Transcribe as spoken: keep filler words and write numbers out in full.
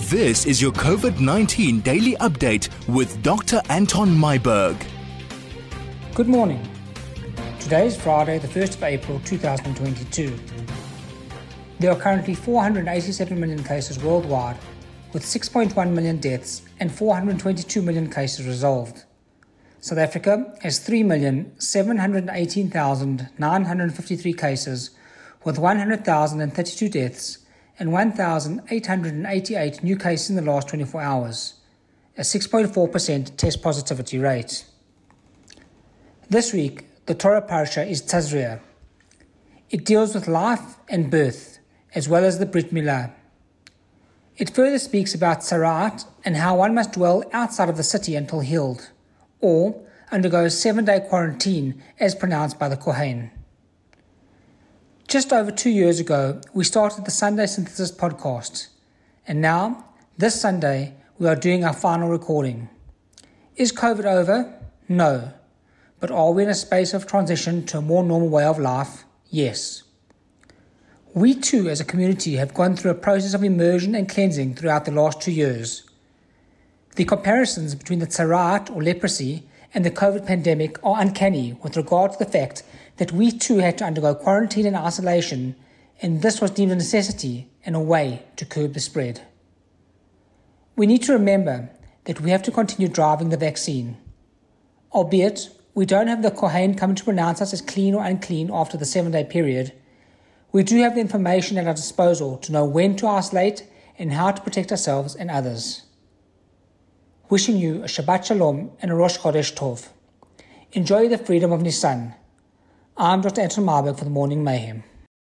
This is your COVID nineteen Daily Update with Doctor Anton Myburgh. Good morning. Today is Friday, the first of April two thousand twenty-two. There are currently four hundred eighty-seven million cases worldwide, with six point one million deaths and four hundred twenty-two million cases resolved. South Africa has three million seven hundred eighteen thousand nine hundred fifty-three cases, with one hundred thousand thirty-two deaths and one thousand eight hundred eighty-eight new cases in the last twenty-four hours, a six point four percent test positivity rate. This week, the Torah Parasha is Tazria. It deals with life and birth, as well as the Brit Milah. It further speaks about Tzaraat and how one must dwell outside of the city until healed, or undergo a seven-day quarantine as pronounced by the Kohen. Just over two years ago, we started the Sunday Synthesis podcast, and now, this Sunday, we are doing our final recording. Is COVID over? No. But are we in a space of transition to a more normal way of life? Yes. We too, as a community, have gone through a process of immersion and cleansing throughout the last two years. The comparisons between the Tzaraat or leprosy and the COVID pandemic are uncanny with regard to the fact that we too had to undergo quarantine and isolation, and this was deemed a necessity and a way to curb the spread. We need to remember that we have to continue driving the vaccine. Albeit, we don't have the Kohen coming to pronounce us as clean or unclean after the seven-day period, we do have the information at our disposal to know when to isolate and how to protect ourselves and others. Wishing you a Shabbat Shalom and a Rosh Chodesh Tov. Enjoy the freedom of Nisan. I'm Doctor Anton Myburgh for the Morning Mayhem.